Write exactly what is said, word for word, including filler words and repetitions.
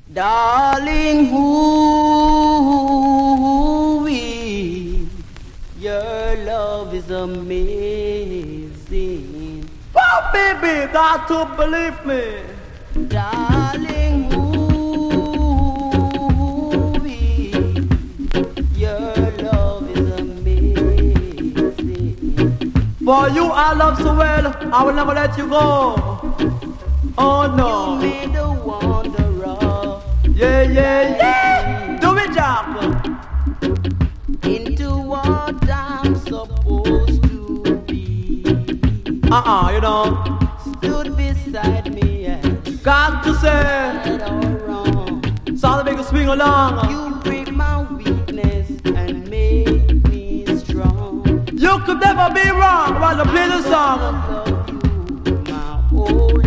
Darling, who we, your love is amazing. Oh, baby, got to believe me. Darling, who we, your love is amazing. For you I love so well, I will never let you go. Oh no. You made a wanderer. Yeah, yeah, yeah. Do it, Jack. Into what I'm supposed to be. Uh-uh, you know. Stood beside me and Got to say. right or wrong. So to make us swing along. You break my weakness and make me strong. You could never be wrong while I play the I song. love you my whole